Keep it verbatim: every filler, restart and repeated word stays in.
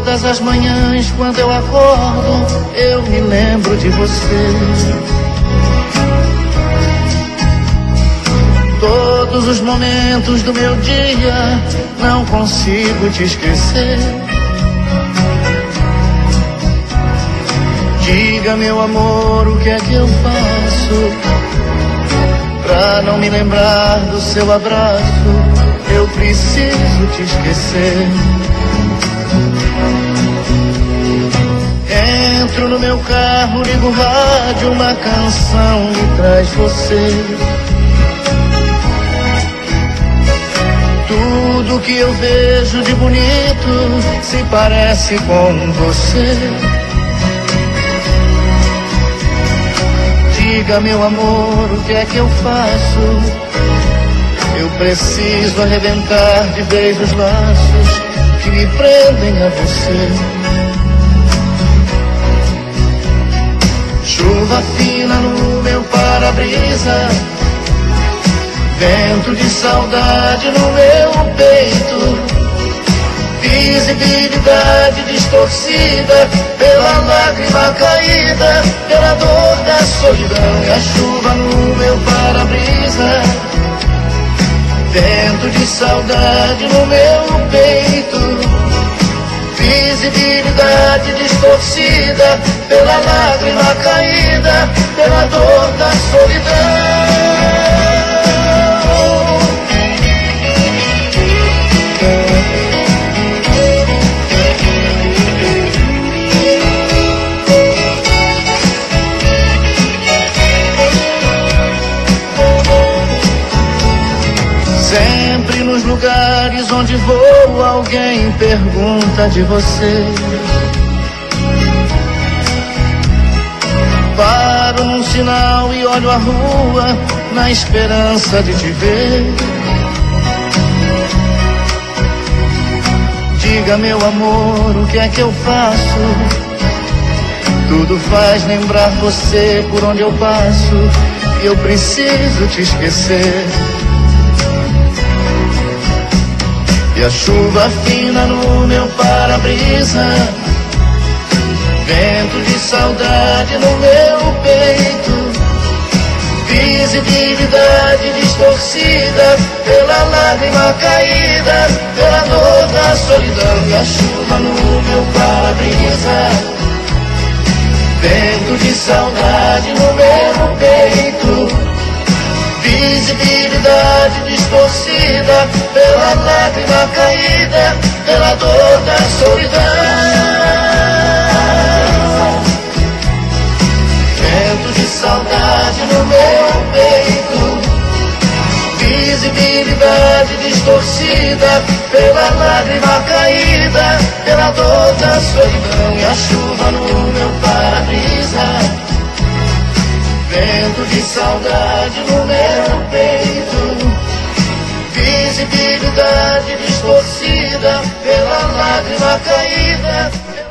Todas as manhãs quando eu acordo, eu me lembro de você. Todos os momentos do meu dia, não consigo te esquecer. Diga, meu amor, o que é que eu faço pra não me lembrar do seu abraço? Eu preciso te esquecer. Entro no meu carro, ligo o rádio, uma canção me traz você. Tudo que eu vejo de bonito se parece com você. Diga, meu amor, o que é que eu faço? Eu preciso arrebentar de vez os laços que me prendem a você. Chuva fina no meu para-brisa, vento de saudade no meu peito, visibilidade distorcida pela lágrima caída, pela dor da solidão. E a chuva no meu para-brisa, vento de saudade no meu peito, visibilidade distorcida pela lágrima caída, pela dor da solidão. Sempre nos lugares onde vou, alguém pergunta de você. Paro num sinal e olho a rua na esperança de te ver. Diga, meu amor, o que é que eu faço? Tudo faz lembrar você por onde eu passo, e eu preciso te esquecer. E a chuva fina no meu para-brisa, vento de saudade no meu peito, visibilidade distorcida pela lágrima caída, pela dor da solidão. E a chuva no meu para-brisa, vento de saudade no meu peito, visibilidade distorcida pela lágrima caída, pela dor da solidão. Vento de saudade no meu peito, visibilidade distorcida pela lágrima caída, pela dor da solidão. E a chuva no meu para-brisa, vento de saudade no meu peito, visibilidade distorcida pela lágrima caída.